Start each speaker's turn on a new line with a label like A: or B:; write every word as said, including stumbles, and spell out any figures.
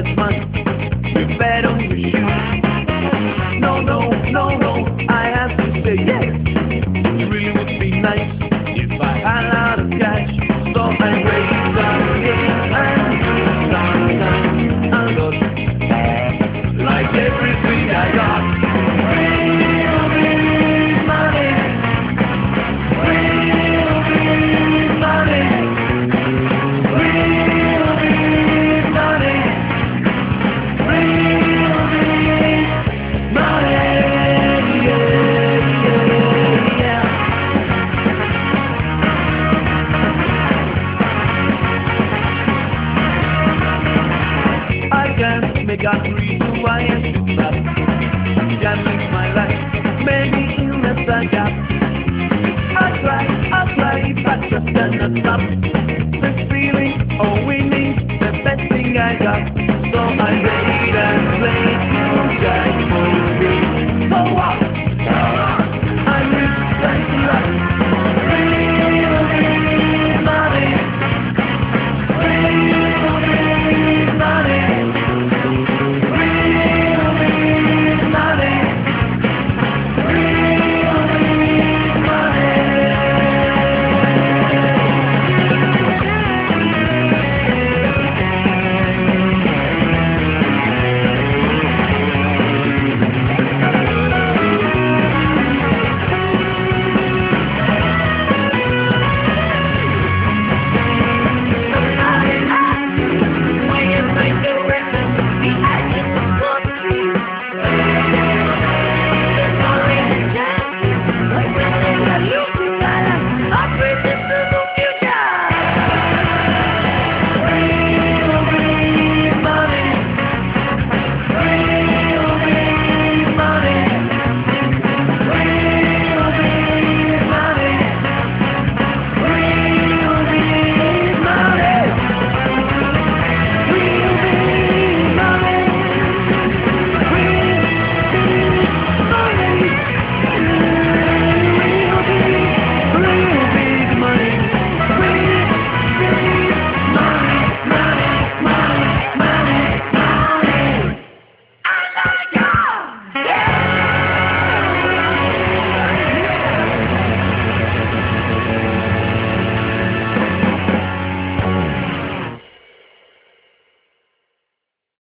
A: that much. You bet on your shoes. No, no, no, no, I have to say yes. It really would be nice if I had a lot of cash. So I raised up here and sometimes I lost like everything I got. Real big money, real big money, real big money, real big money, yeah, yeah, yeah. I can't make a reason why I should stop. Can't live my life, maybe illness I got. I try, I try, but just cannot stop. This feeling, oh winning, the best thing I got. So I wait and wait.